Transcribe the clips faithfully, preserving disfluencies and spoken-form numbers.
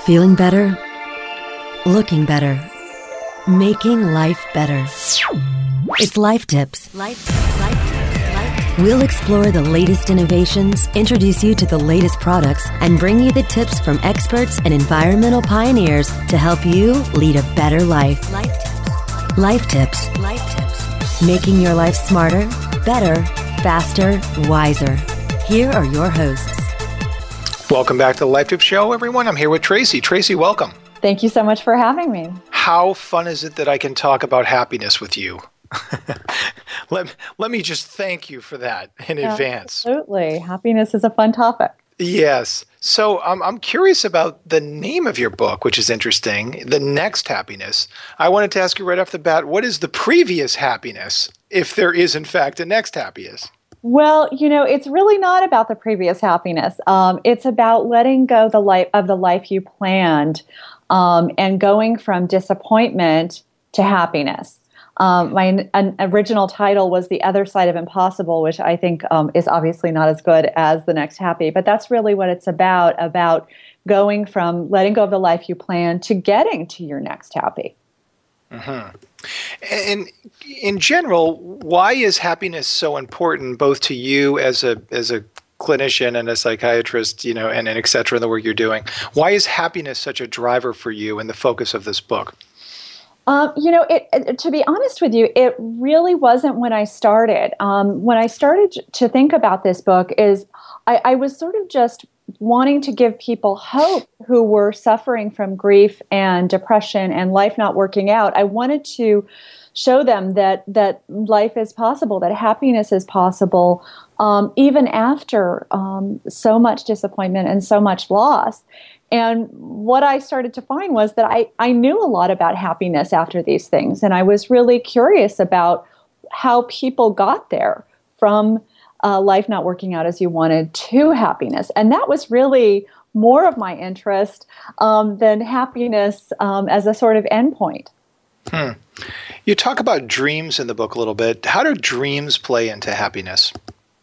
Feeling better? Looking better? Making life better. It's Life Tips. Life, life tips. Life tips. We'll explore the latest innovations, introduce you to the latest products, and bring you the tips from experts and environmental pioneers to help you lead a better life. Life Tips. Life Tips. Life Tips. Making your life smarter, better, faster, wiser. Here are your hosts. Welcome back to the Life Tips Show, everyone. I'm here with Tracy. Tracy, welcome. Thank you so much for having me. How fun is it that I can talk about happiness with you? let, let me just thank you for that in yeah, advance. Absolutely. Happiness is a fun topic. Yes. So um, I'm curious about the name of your book, which is interesting, The Next Happiness. I wanted to ask you right off the bat, what is the previous happiness, if there is, in fact, a next happiness? Well, you know, it's really not about the previous happiness. Um, it's about letting go the life of the life you planned um, and going from disappointment to happiness. Um, my an original title was The Other Side of Impossible, which I think um, is obviously not as good as The Next Happy, but that's really what it's about, about going from letting go of the life you planned to getting to your next happy. Mm-hmm. And in general, why is happiness so important, both to you as a as a clinician and a psychiatrist, you know, and, and et cetera, in the work you're doing? Why is happiness such a driver for you and the focus of this book? Um, you know, it, it, to be honest with you, it really wasn't when I started. Um, when I started to think about this book is I, I was sort of just wanting to give people hope who were suffering from grief and depression and life not working out. I wanted to show them that that life is possible, that happiness is possible, um, even after um, so much disappointment and so much loss. And what I started to find was that I, I knew a lot about happiness after these things. And I was really curious about how people got there from Uh, life not working out as you wanted to happiness. And that was really more of my interest um, than happiness um, as a sort of endpoint. Hmm. You talk about dreams in the book a little bit. How do dreams play into happiness?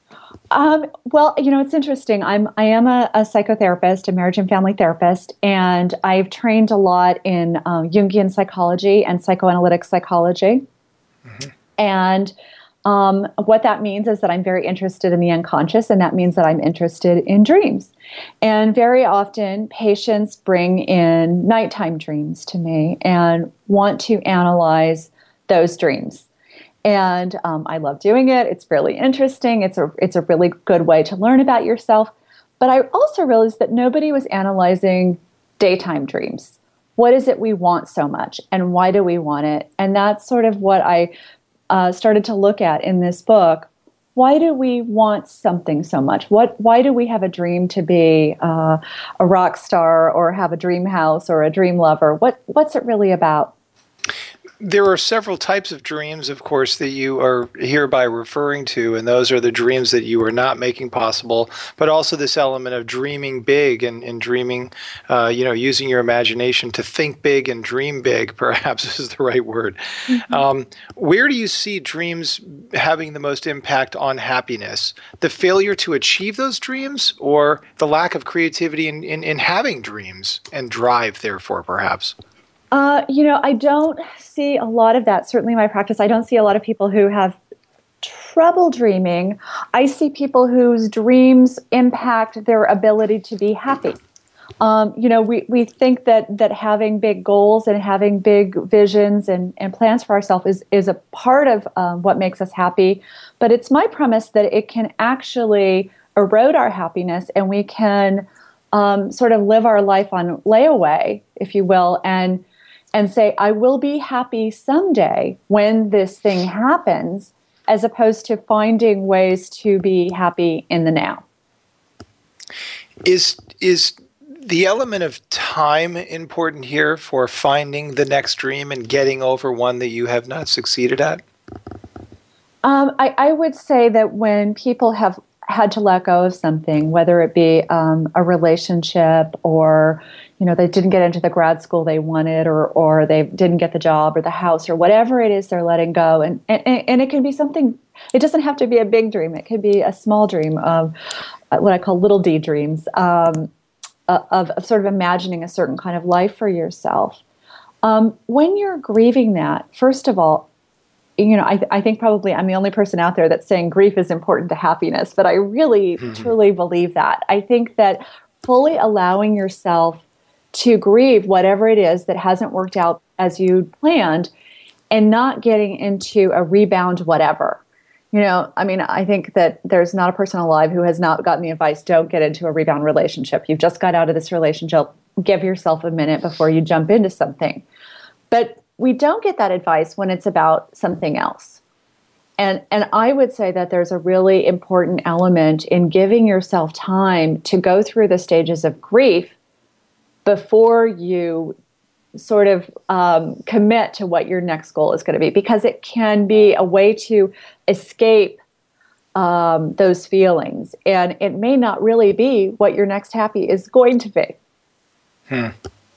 Um, well, you know, it's interesting. I'm I am a, a psychotherapist, a marriage and family therapist, and I've trained a lot in um, Jungian psychology and psychoanalytic psychology. Mm-hmm. And Um, what that means is that I'm very interested in the unconscious, and that means that I'm interested in dreams. And very often, patients bring in nighttime dreams to me and want to analyze those dreams. And um, I love doing it. It's really interesting. It's a it's a really good way to learn about yourself. But I also realized that nobody was analyzing daytime dreams. What is it we want so much, and why do we want it? And that's sort of what I Uh, started to look at in this book. Why do we want something so much? What? Why do we have a dream to be uh, a rock star or have a dream house or a dream lover? What What's it really about? There are several types of dreams, of course, that you are hereby referring to, and those are the dreams that you are not making possible, but also this element of dreaming big and, and dreaming, uh, you know, using your imagination to think big and dream big, perhaps is the right word. Mm-hmm. Um, where do you see dreams having the most impact on happiness? The failure to achieve those dreams, or the lack of creativity in, in, in having dreams and drive, therefore, perhaps? Uh, you know, I don't see a lot of that. Certainly in my practice, I don't see a lot of people who have trouble dreaming. I see people whose dreams impact their ability to be happy. Um, you know, we, we think that that having big goals and having big visions and, and plans for ourselves is, is a part of um, what makes us happy. But it's my premise that it can actually erode our happiness, and we can um, sort of live our life on layaway, if you will, and and say, I will be happy someday when this thing happens, as opposed to finding ways to be happy in the now. Is is the element of time important here for finding the next dream and getting over one that you have not succeeded at? Um, I, I would say that when people have had to let go of something, whether it be um, a relationship, or you know they didn't get into the grad school they wanted, or or they didn't get the job or the house, or whatever it is they're letting go, and and, and it can be something. It doesn't have to be a big dream. It could be a small dream of what I call little D dreams. Um, uh, of, of sort of imagining a certain kind of life for yourself. Um, when you're grieving that, first of all, you know, I, I think probably I'm the only person out there that's saying grief is important to happiness, but I really, mm-hmm. truly believe that. I think that fully allowing yourself to grieve whatever it is that hasn't worked out as you planned and not getting into a rebound whatever. You know, I mean, I think that there's not a person alive who has not gotten the advice, don't get into a rebound relationship. You've just got out of this relationship. Give yourself a minute before you jump into something. But we don't get that advice when it's about something else. And and I would say that there's a really important element in giving yourself time to go through the stages of grief before you sort of um, commit to what your next goal is going to be, because it can be a way to escape um, those feelings. And it may not really be what your next happy is going to be. Hmm.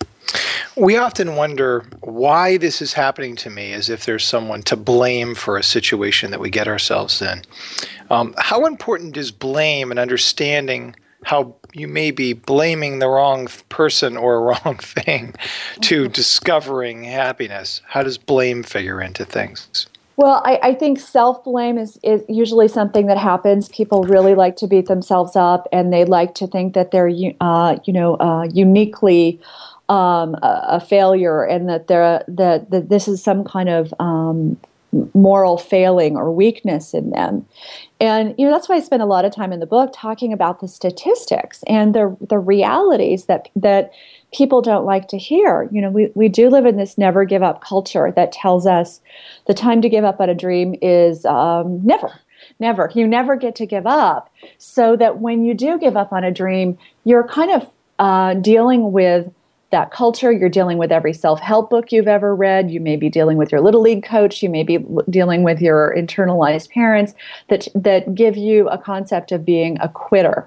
We often wonder why this is happening to me, as if there's someone to blame for a situation that we get ourselves in. Um, how important is blame and understanding how you may be blaming the wrong person or a wrong thing to discovering happiness? How does blame figure into things? Well, I, I think self-blame is, is usually something that happens. People really like to beat themselves up, and they like to think that they're, uh, you know, uh, uniquely um, a, a failure, and that they're that, that this is some kind of um, moral failing or weakness in them. And you know, that's why I spend a lot of time in the book talking about the statistics and the the realities that that people don't like to hear. You know, we, we do live in this never give up culture that tells us the time to give up on a dream is um, never, never. You never get to give up. So that when you do give up on a dream, you're kind of uh, dealing with that culture. You're dealing with every self-help book you've ever read. You may be dealing with your little league coach. You may be dealing with your internalized parents that that give you a concept of being a quitter.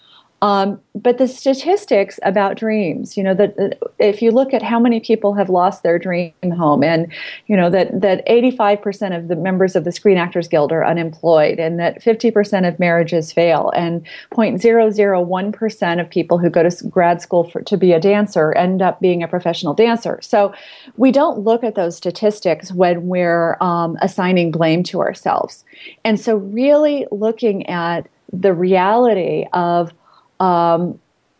Um, but the statistics about dreams, you know, that if you look at how many people have lost their dream home, and you know that that eighty-five percent of the members of the Screen Actors Guild are unemployed, and that fifty percent of marriages fail, and zero point zero zero one percent of people who go to grad school for, to be a dancer end up being a professional dancer. So we don't look at those statistics when we're um, assigning blame to ourselves. And so really looking at the reality of Um,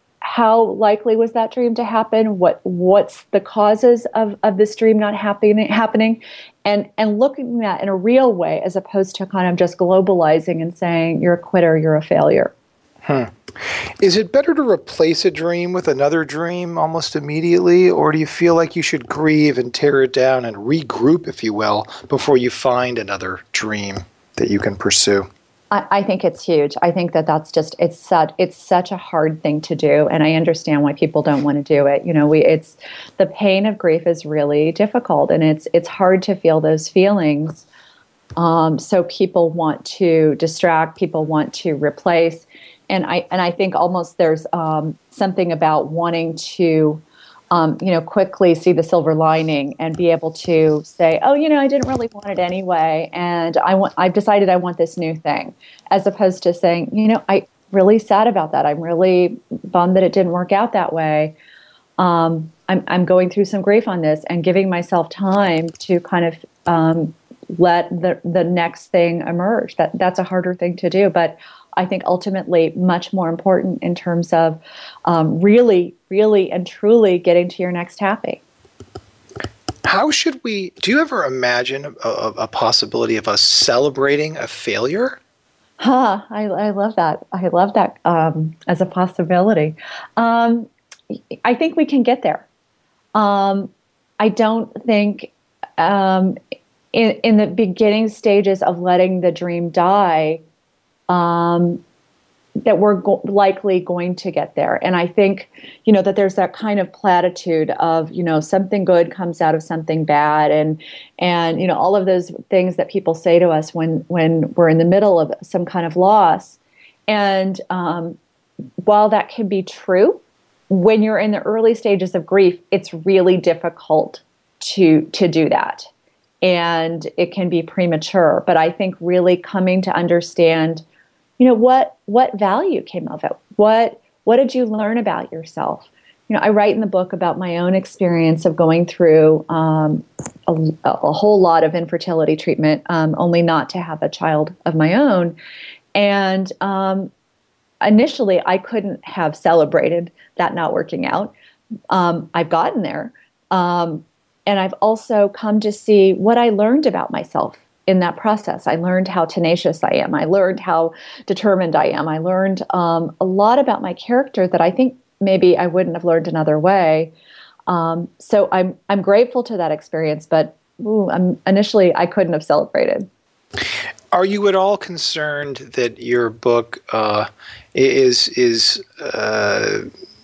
how likely was that dream to happen? What what's the causes of, of this dream not happening happening? And and looking at that in a real way, as opposed to kind of just globalizing and saying you're a quitter, you're a failure. Hmm. Is it better to replace a dream with another dream almost immediately, or do you feel like you should grieve and tear it down and regroup, if you will, before you find another dream that you can pursue? I think it's huge. I think that that's just, it's such, it's such a hard thing to do. And I understand why people don't want to do it. You know, we, it's, the pain of grief is really difficult, and it's, it's hard to feel those feelings. Um, so people want to distract, people want to replace. And I, and I think almost there's um, something about wanting to, Um, you know, quickly see the silver lining and be able to say, oh, you know, I didn't really want it anyway, and I want, I've decided I want this new thing, as opposed to saying, you know, I'm really sad about that. I'm really bummed that it didn't work out that way. Um, I'm, I'm going through some grief on this, and giving myself time to kind of um, let the the next thing emerge. That that's a harder thing to do, but I think ultimately much more important in terms of um, really, really and truly getting to your next happy. How should we, do you ever imagine a, a possibility of us celebrating a failure? Huh, I, I love that. I love that um, as a possibility. Um, I think we can get there. Um, I don't think um, in, in the beginning stages of letting the dream die, Um, that we're go- likely going to get there. And I think, you know, that there's that kind of platitude of, you know, something good comes out of something bad. And, and, you know, all of those things that people say to us when, when we're in the middle of some kind of loss. And um, while that can be true, when you're in the early stages of grief, it's really difficult to, to do that. And it can be premature. But I think really coming to understand, you know, what what value came of it? What What did you learn about yourself? You know, I write in the book about my own experience of going through um, a, a whole lot of infertility treatment, um, only not to have a child of my own. And um, initially, I couldn't have celebrated that not working out. Um, I've gotten there. Um, and I've also come to see what I learned about myself in that process. I learned how tenacious I am. I learned how determined I am. I learned um, a lot about my character that I think maybe I wouldn't have learned another way. Um, so I'm I'm grateful to that experience, but ooh, I'm, initially I couldn't have celebrated. Are you at all concerned that your book uh, is is uh,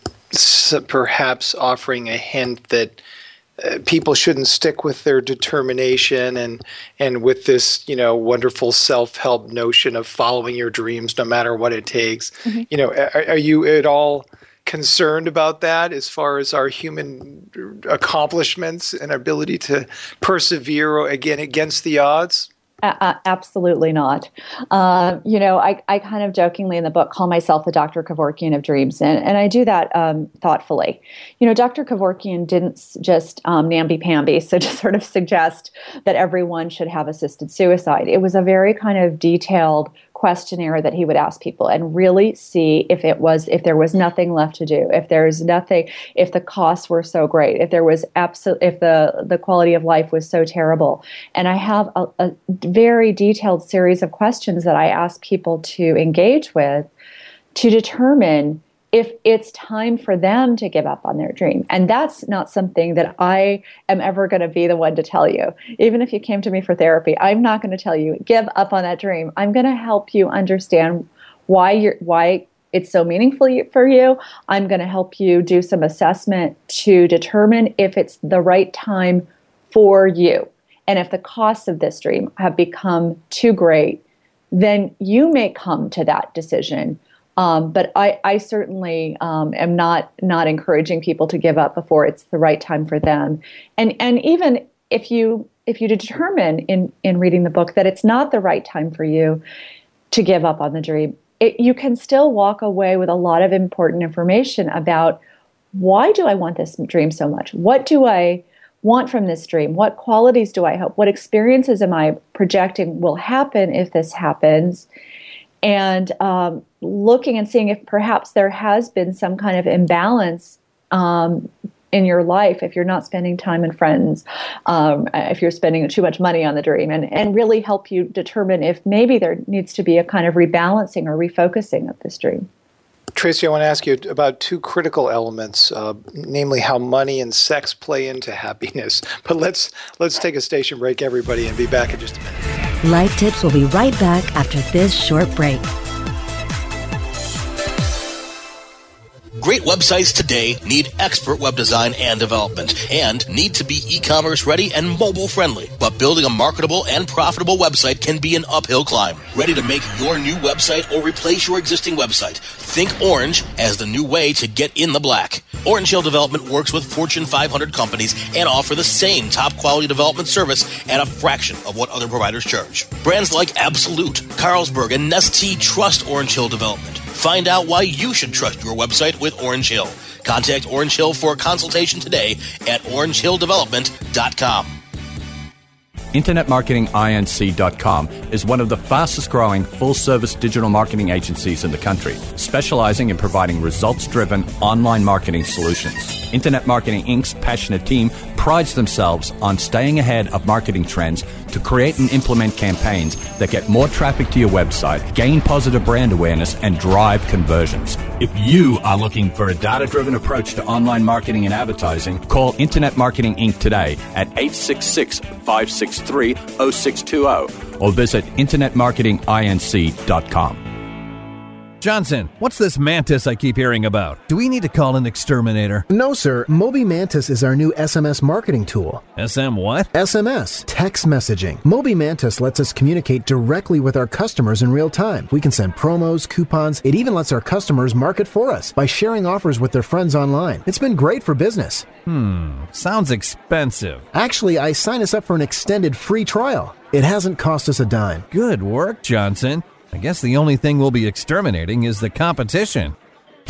perhaps offering a hint that uh, people shouldn't stick with their determination and and with this, you know, wonderful self-help notion of following your dreams no matter what it takes? Mm-hmm. You know, are, are you at all concerned about that as far as our human accomplishments and ability to persevere again against the odds? Uh, absolutely not. Uh, you know, I, I kind of jokingly in the book call myself the Doctor Kevorkian of dreams, and, and I do that um, thoughtfully. You know, Doctor Kevorkian didn't just um, namby-pamby, so to sort of suggest that everyone should have assisted suicide. It was a very kind of detailed questionnaire that he would ask people and really see if it was, if there was nothing left to do, if there's nothing, if the costs were so great, if there was absolute, if the, the quality of life was so terrible. And I have a, a very detailed series of questions that I ask people to engage with to determine if it's time for them to give up on their dream. And that's not something that I am ever going to be the one to tell you. Even if you came to me for therapy, I'm not going to tell you, give up on that dream. I'm going to help you understand why you're, why it's so meaningful for you. I'm going to help you do some assessment to determine if it's the right time for you. And if the costs of this dream have become too great, then you may come to that decision. Um, but I, I certainly um, am not not encouraging people to give up before it's the right time for them. And and even if you if you determine in, in reading the book that it's not the right time for you to give up on the dream, it, you can still walk away with a lot of important information about why do I want this dream so much? What do I want from this dream? What qualities do I hope? What experiences am I projecting will happen if this happens? And um, looking and seeing if perhaps there has been some kind of imbalance um, in your life if you're not spending time and friends, um, if you're spending too much money on the dream, and, and really help you determine if maybe there needs to be a kind of rebalancing or refocusing of this dream. Tracy, I want to ask you about two critical elements, uh, namely how money and sex play into happiness. But let's let's take a station break, everybody, and be back in just a minute. Life Tips will be right back after this short break. Great websites today need expert web design and development and need to be e-commerce ready and mobile friendly. But building a marketable and profitable website can be an uphill climb. Ready to make your new website or replace your existing website? Think Orange as the new way to get in the black. Orange Hill Development works with Fortune five hundred companies and offer the same top quality development service at a fraction of what other providers charge. Brands like Absolute, Carlsberg, and Nestea trust Orange Hill Development. Find out why you should trust your website with Orange Hill. Contact Orange Hill for a consultation today at orange hill development dot com. Internet Marketing I N C dot com is one of the fastest growing full-service digital marketing agencies in the country, specializing in providing results-driven online marketing solutions. Internet Marketing Incorporated's passionate team prides themselves on staying ahead of marketing trends to create and implement campaigns that get more traffic to your website, gain positive brand awareness, and drive conversions. If you are looking for a data-driven approach to online marketing and advertising, call Internet Marketing Incorporated today at eight six six, five six three, zero six two zero or visit internet marketing I N C dot com. Johnson, what's this Mantis I keep hearing about? Do we need to call an exterminator? No, sir. Moby Mantis is our new S M S marketing tool. S M what? S M S, text messaging. Moby Mantis lets us communicate directly with our customers in real time. We can send promos, coupons. It even lets our customers market for us by sharing offers with their friends online. It's been great for business. Hmm, sounds expensive. Actually, I signed us up for an extended free trial. It hasn't cost us a dime. Good work, Johnson. I guess the only thing we'll be exterminating is the competition.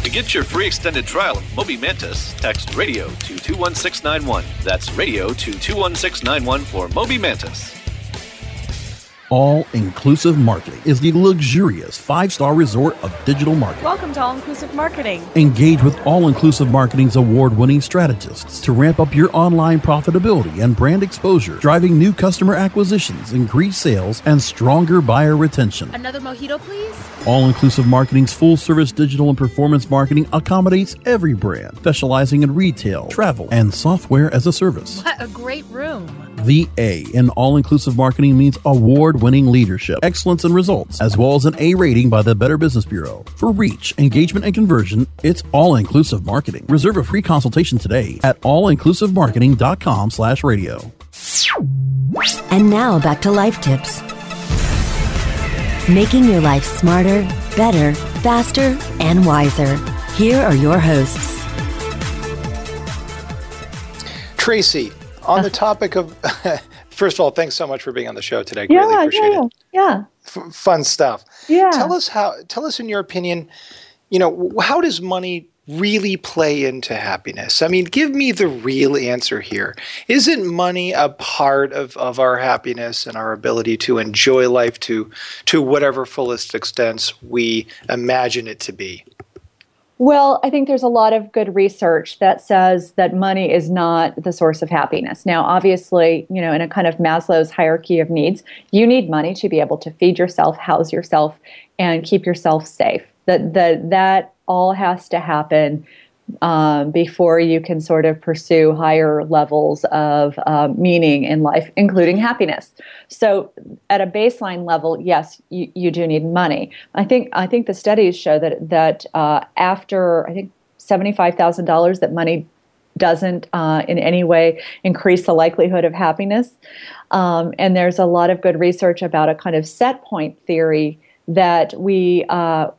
To get your free extended trial of Moby Mantis, text radio to two one six nine one. That's radio to two one six nine one for Moby Mantis. All-Inclusive Marketing is the luxurious five-star resort of digital marketing. Welcome to All-Inclusive Marketing. Engage with All-Inclusive Marketing's award-winning strategists to ramp up your online profitability and brand exposure, driving new customer acquisitions, increased sales, and stronger buyer retention. Another mojito, please? All-Inclusive Marketing's full-service digital and performance marketing accommodates every brand, specializing in retail, travel, and software as a service. What a great room. The A in All-Inclusive Marketing means award-winning leadership, excellence, and results, as well as an A rating by the Better Business Bureau. For reach, engagement, and conversion, it's All-Inclusive Marketing. Reserve a free consultation today at all inclusive marketing dot com slash radio. And now back to Life Tips. Making your life smarter, better, faster, and wiser. Here are your hosts. Tracy, on the topic of, first of all, thanks so much for being on the show today. Yeah, really appreciate yeah, it. Yeah. F- fun stuff. Yeah. Tell us how, tell us in your opinion, you know, how does money really play into happiness? I mean, give me the real answer here. Isn't money a part of, of our happiness and our ability to enjoy life to, to whatever fullest extents we imagine it to be? Well, I think there's a lot of good research that says that money is not the source of happiness. Now, obviously, you know, in a kind of Maslow's hierarchy of needs, you need money to be able to feed yourself, house yourself, and keep yourself safe. That that that all has to happen um, before you can sort of pursue higher levels of um, meaning in life, including happiness. So, at a baseline level, yes, you, you do need money. I think I think the studies show that that uh, after I think seventy-five thousand dollars, that money doesn't uh, in any way increase the likelihood of happiness. Um, and there's a lot of good research about a kind of set point theory that we. Uh,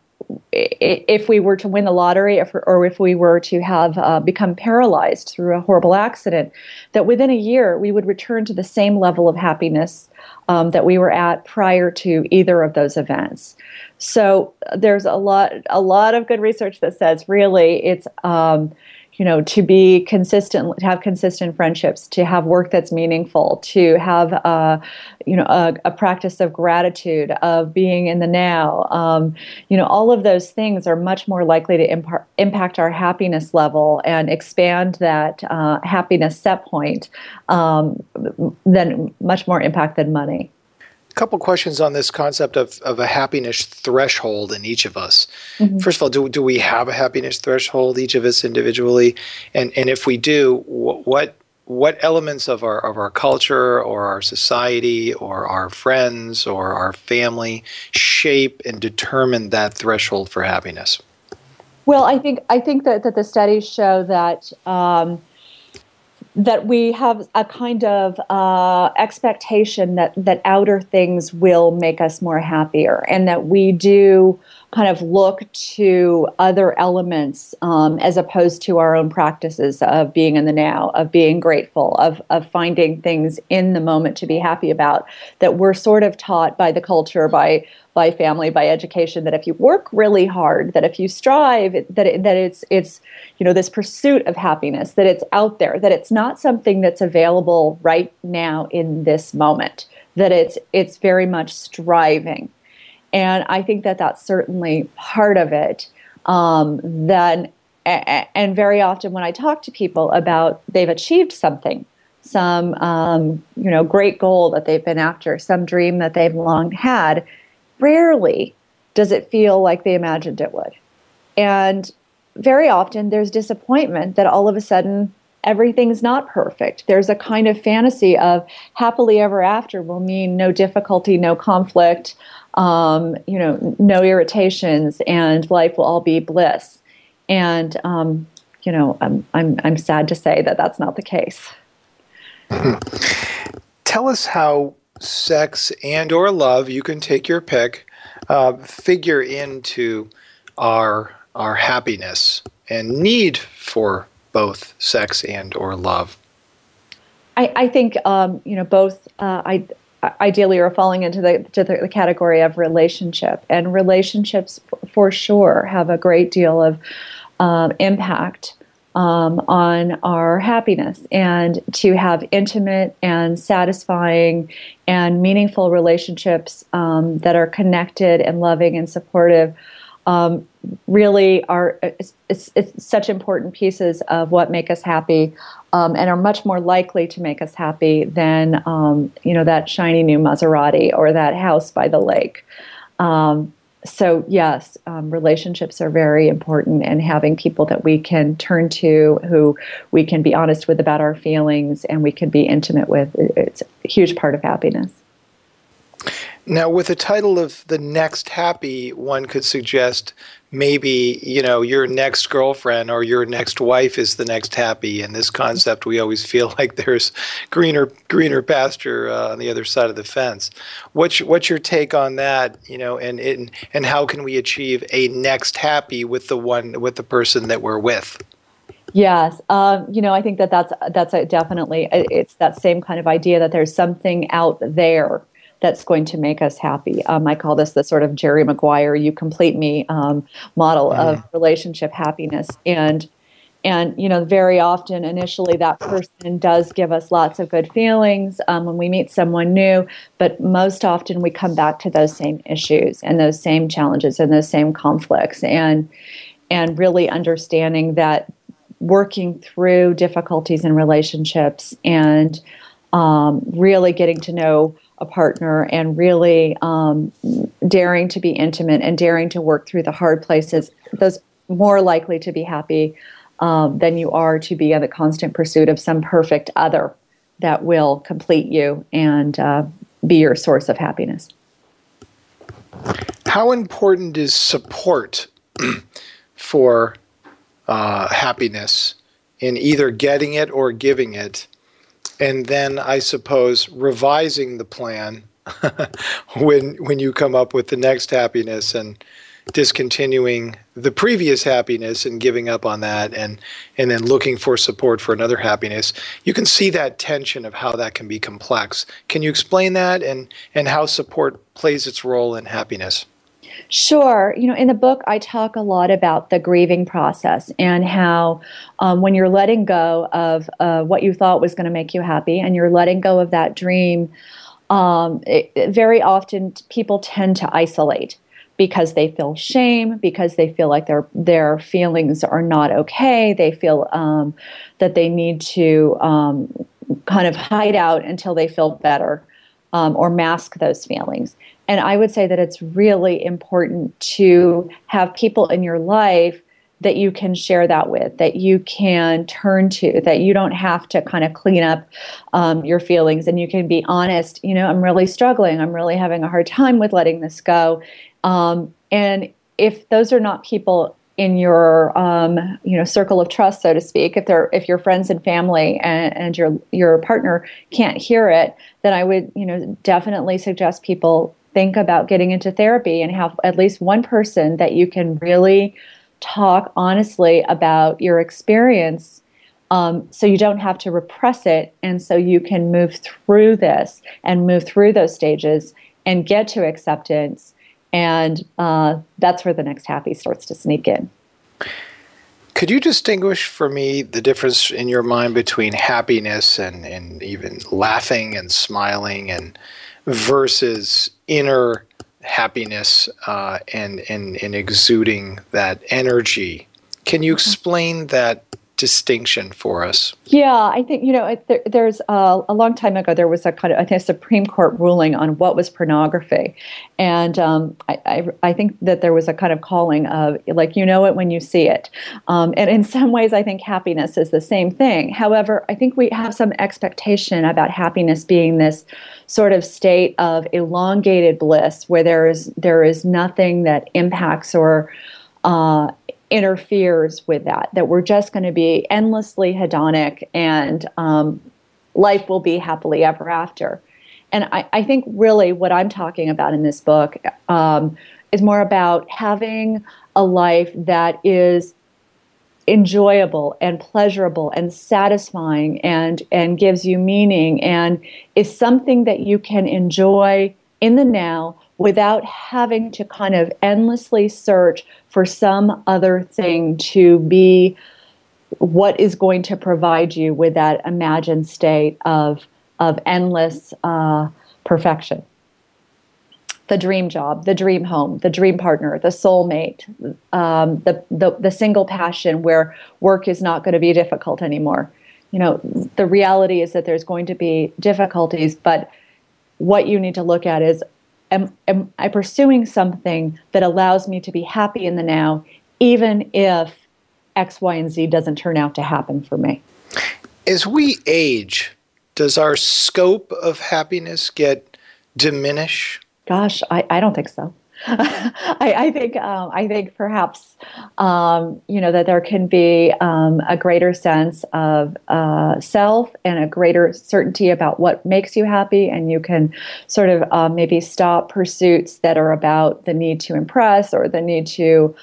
If we were to win the lottery, if, or if we were to have uh, become paralyzed through a horrible accident, that within a year we would return to the same level of happiness um, that we were at prior to either of those events. So there's a lot, a lot of good research that says really it's, um, you know, to be consistent, to have consistent friendships, to have work that's meaningful, to have, uh, you know, a, a practice of gratitude, of being in the now. Um, you know, all of those things are much more likely to impar- impact our happiness level and expand that uh, happiness set point um, than much more impact than money. A couple questions on this concept of, of a happiness threshold in each of us. Mm-hmm. First of all, do do we have a happiness threshold, each of us individually? And and if we do, what what elements of our of our culture or our society or our friends or our family shape and determine that threshold for happiness? Well, I think I think that, that the studies show that um, that we have a kind of uh, expectation that, that outer things will make us more happier, and that we do kind of look to other elements um, as opposed to our own practices of being in the now, of being grateful, of, of finding things in the moment to be happy about, that we're sort of taught by the culture, by by family, by education, that if you work really hard, that if you strive, that it, that it's it's you know this pursuit of happiness, that it's out there, that it's not something that's available right now in this moment, that it's it's very much striving. And I think that that's certainly part of it. Um, then, and very often when I talk to people about they've achieved something, some um, you know great goal that they've been after, some dream that they've long had, rarely does it feel like they imagined it would. And very often there's disappointment that all of a sudden everything's not perfect. There's a kind of fantasy of happily ever after will mean no difficulty, no conflict, um, you know, no irritations, and life will all be bliss. And, um, you know, I'm, I'm, I'm sad to say that that's not the case. Tell us how sex and or love, you can take your pick, uh, figure into our our happiness and need for both sex and or love. I, I think um, you know both. Uh, I ideally are falling into the, to the category of relationship. And relationships, for sure, have a great deal of um, impact um, on our happiness. And to have intimate and satisfying and meaningful relationships um, that are connected and loving and supportive um, really are it's, it's, it's such important pieces of what make us happy. Um, and are much more likely to make us happy than, um, you know, that shiny new Maserati or that house by the lake. Um, so, yes, um, relationships are very important, and having people that we can turn to, who we can be honest with about our feelings and we can be intimate with, it's a huge part of happiness. Now, with the title of The Next Happy, one could suggest maybe, you know, your next girlfriend or your next wife is the next happy. And this concept, we always feel like there's greener greener pasture uh, on the other side of the fence. What's what's your take on that? You know, and and and how can we achieve a next happy with the one with the person that we're with? Yes, um, you know, I think that that's that's a definitely it's that same kind of idea that there's something out there that's going to make us happy. Um, I call this the sort of Jerry Maguire, you complete me um, model mm. of relationship happiness. And, and you know, very often initially that person does give us lots of good feelings um, when we meet someone new, but most often we come back to those same issues and those same challenges and those same conflicts. And, and really understanding that working through difficulties in relationships and um, really getting to know a partner and really um, daring to be intimate and daring to work through the hard places, those more likely to be happy um, than you are to be in the constant pursuit of some perfect other that will complete you and uh, be your source of happiness. How important is support for uh, happiness in either getting it or giving it? And then I suppose revising the plan when when you come up with the next happiness and discontinuing the previous happiness and giving up on that and, and then looking for support for another happiness. You can see that tension of how that can be complex. Can you explain that and, and how support plays its role in happiness? Sure. You know, in the book, I talk a lot about the grieving process and how um, when you're letting go of uh, what you thought was going to make you happy and you're letting go of that dream, um, it, it, very often people tend to isolate because they feel shame, because they feel like their their feelings are not okay. They feel um, that they need to um, kind of hide out until they feel better um, or mask those feelings. And I would say that it's really important to have people in your life that you can share that with, that you can turn to, that you don't have to kind of clean up um, your feelings, and you can be honest. You know, I'm really struggling. I'm really having a hard time with letting this go. Um, and if those are not people in your um, you know circle of trust, so to speak, if they're if your friends and family and, and your your partner can't hear it, then I would you know definitely suggest people think about getting into therapy and have at least one person that you can really talk honestly about your experience, um, so you don't have to repress it, and so you can move through this and move through those stages and get to acceptance. And uh, that's where the next happy starts to sneak in. Could you distinguish for me the difference in your mind between happiness and, and even laughing and smiling and versus inner happiness uh, and, and, and exuding that energy? Can you explain that distinction for us? Yeah, I think, you know, there, there's uh, a long time ago, there was a kind of, I think, a Supreme Court ruling on what was pornography. And um, I, I, I think that there was a kind of calling of, like, you know it when you see it. Um, and in some ways, I think happiness is the same thing. However, I think we have some expectation about happiness being this sort of state of elongated bliss where there is, there is nothing that impacts or uh, interferes with that, that we're just going to be endlessly hedonic and um, life will be happily ever after. And I, I think really what I'm talking about in this book um, is more about having a life that is enjoyable and pleasurable and satisfying and and gives you meaning and is something that you can enjoy in the now without having to kind of endlessly search for some other thing to be what is going to provide you with that imagined state of of endless uh, perfection. The dream job, the dream home, the dream partner, the soulmate, um, the, the the single passion where work is not going to be difficult anymore. You know, the reality is that there's going to be difficulties, but what you need to look at is, am, am I pursuing something that allows me to be happy in the now, even if X, Y, and Z doesn't turn out to happen for me? As we age, does our scope of happiness get diminished? Gosh, I, I don't think so. I, I think um, I think perhaps um, you know that there can be um, a greater sense of uh, self and a greater certainty about what makes you happy, and you can sort of uh, maybe stop pursuits that are about the need to impress or the need to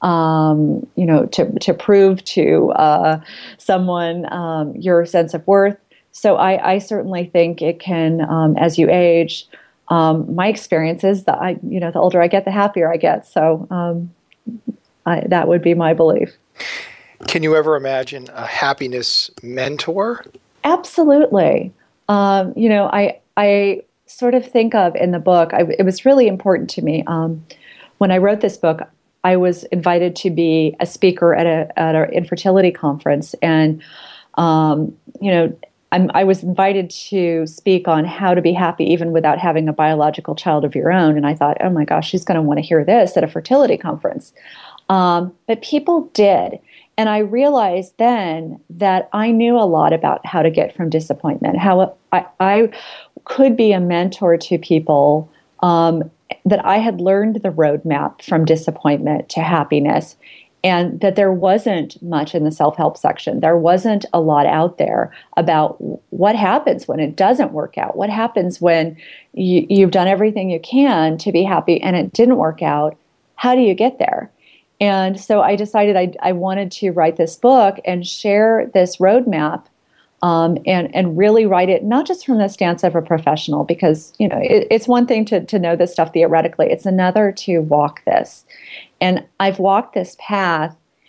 um, you know to to prove to uh, someone um, your sense of worth. So I, I certainly think it can, um, as you age. Um, my experience is that I, you know, the older I get, the happier I get. So um, I, that would be my belief. Can you ever imagine a happiness mentor? Absolutely. Um, you know, I I sort of think of in the book. I, it was really important to me um, when I wrote this book. I was invited to be a speaker at a at an infertility conference, and um, you know. I'm, I was invited to speak on how to be happy even without having a biological child of your own. And I thought, oh my gosh, she's going to want to hear this at a fertility conference. Um, but people did. And I realized then that I knew a lot about how to get from disappointment, how I, I could be a mentor to people, um, that I had learned the roadmap from disappointment to happiness. And that there wasn't much in the self-help section. There wasn't a lot out there about what happens when it doesn't work out. What happens when you, you've done everything you can to be happy and it didn't work out? How do you get there? And so I decided I, I wanted to write this book and share this roadmap um, and, and really write it not just from the stance of a professional, because you know it, it's one thing to, to know this stuff theoretically. It's another to walk this. And I've walked this path,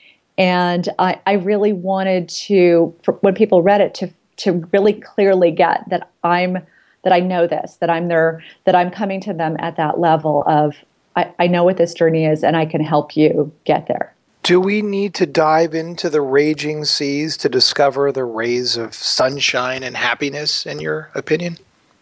and I, I really wanted to, for when people read it, to to really clearly get that I'm that I know this, that I'm there, that I'm coming to them at that level of I, I know what this journey is, and I can help you get there. Do we need to dive into the raging seas to discover the rays of sunshine and happiness, in your opinion?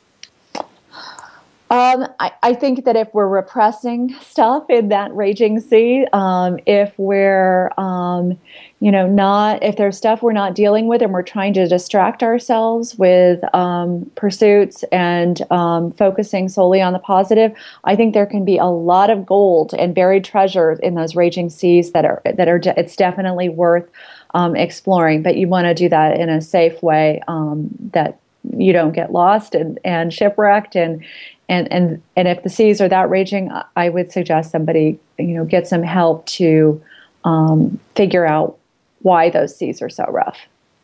Um, I, I think that if we're repressing stuff in that raging sea, um, if we're, um, you know, not, if there's stuff we're not dealing with and we're trying to distract ourselves with um, pursuits and um, focusing solely on the positive, I think there can be a lot of gold and buried treasure in those raging seas that are, that are, it's definitely worth um, exploring, but you want to do that in a safe way um, that you don't get lost and, and shipwrecked and, And and and if the seas are that raging, I would suggest somebody, you know, get some help to um, figure out why those seas are so rough.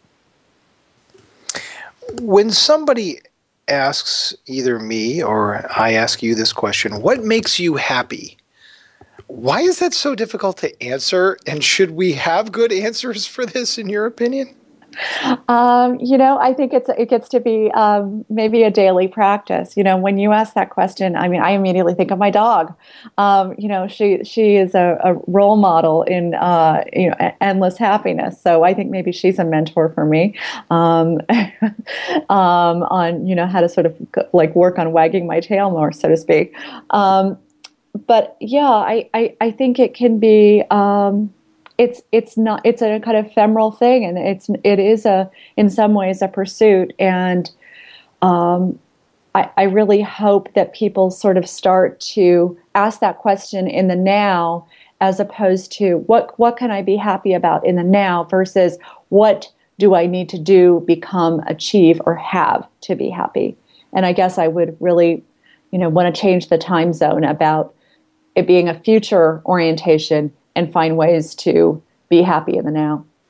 When somebody asks either me or I ask you this question, what makes you happy? Why is that so difficult to answer? And should we have good answers for this, in your opinion? Um, you know, I think it's it gets to be um, maybe a daily practice. You know, when you ask that question, I mean, I immediately think of my dog. Um, you know, she she is a, a role model in uh, you know endless happiness. So I think maybe she's a mentor for me um, um, on you know how to sort of like work on wagging my tail more, so to speak. Um, but yeah, I, I I think it can be. Um, It's it's not it's a kind of ephemeral thing, and it's it is a in some ways a pursuit, and um, I, I really hope that people sort of start to ask that question in the now, as opposed to what what can I be happy about in the now versus what do I need to do, become, achieve, or have to be happy. And I guess I would really, you know, want to change the time zone about it being a future orientation and find ways to be happy in the now.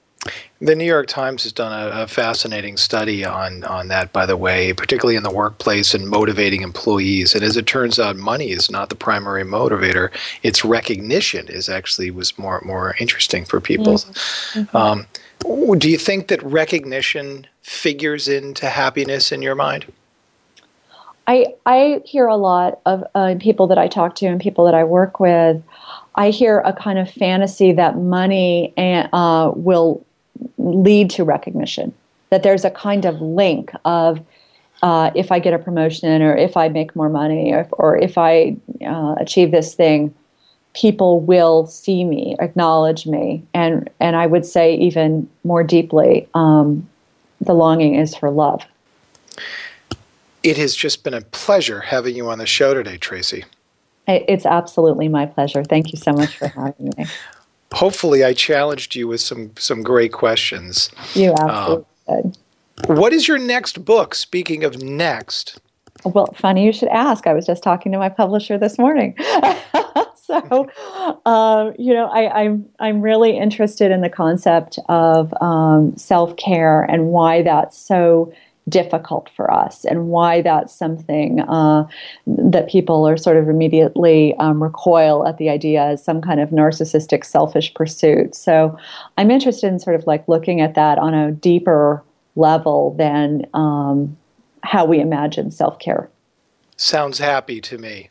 The New York Times has done a, a fascinating study on, on that, by the way, particularly in the workplace and motivating employees. And as it turns out, money is not the primary motivator. It's recognition is actually was more more interesting for people. Mm-hmm. Um, do you think that recognition figures into happiness in your mind? I I hear a lot of uh, people that I talk to and people that I work with. I hear a kind of fantasy that money and, uh, will lead to recognition, that there's a kind of link of uh, if I get a promotion or if I make more money or, or if I uh, achieve this thing, people will see me, acknowledge me. And, and I would say even more deeply, um, the longing is for love. It has just been a pleasure having you on the show today, Tracy. It's absolutely my pleasure. Thank you so much for having me. Hopefully I challenged you with some, some great questions. You absolutely uh, did. What is your next book? Speaking of next. Well, funny you should ask. I was just talking to my publisher this morning. so, um, you know, I, I'm I'm really interested in the concept of um, self-care and why that's so difficult for us and why that's something uh, that people are sort of immediately um, recoil at the idea as some kind of narcissistic, selfish pursuit. So I'm interested in sort of like looking at that on a deeper level than um, how we imagine self-care. Sounds happy to me.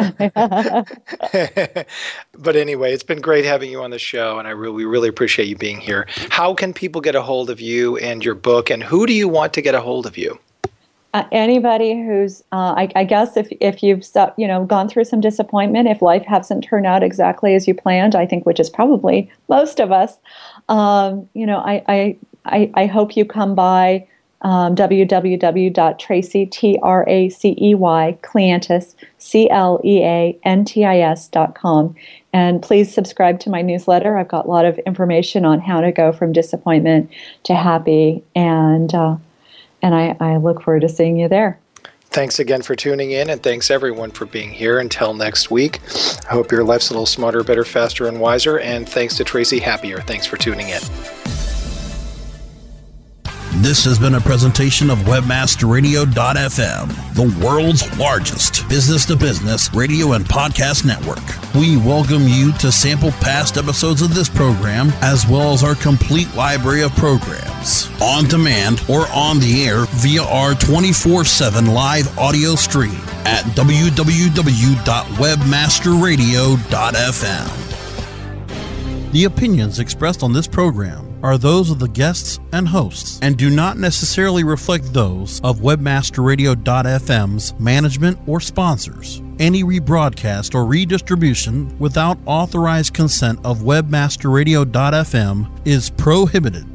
But anyway, it's been great having you on the show, and I really, really appreciate you being here. How can people get a hold of you and your book, and who do you want to get a hold of you? Uh, anybody who's, uh, I, I guess, if if you've you know gone through some disappointment, if life hasn't turned out exactly as you planned, I think, which is probably most of us, um, you know, I, I I I hope you come by. Um, w w w dot tracy, T R A C E Y, Cleantis, C L E A N T I S dot com. And please subscribe to my newsletter. I've got a lot of information on how to go from disappointment to happy. And uh, and I, I look forward to seeing you there. Thanks again for tuning in, and thanks everyone for being here. Until next week, I hope your life's a little smarter, better, faster, and wiser. And thanks to Tracy Happier. Thanks for tuning in. This has been a presentation of webmaster radio dot f m, the world's largest business-to-business radio and podcast network. We welcome you to sample past episodes of this program, as well as our complete library of programs, on demand or on the air via our twenty-four seven live audio stream at w w w dot webmaster radio dot f m. The opinions expressed on this program are those of the guests and hosts and do not necessarily reflect those of webmaster radio dot f m's management or sponsors. Any rebroadcast or redistribution without authorized consent of webmaster radio dot f m is prohibited.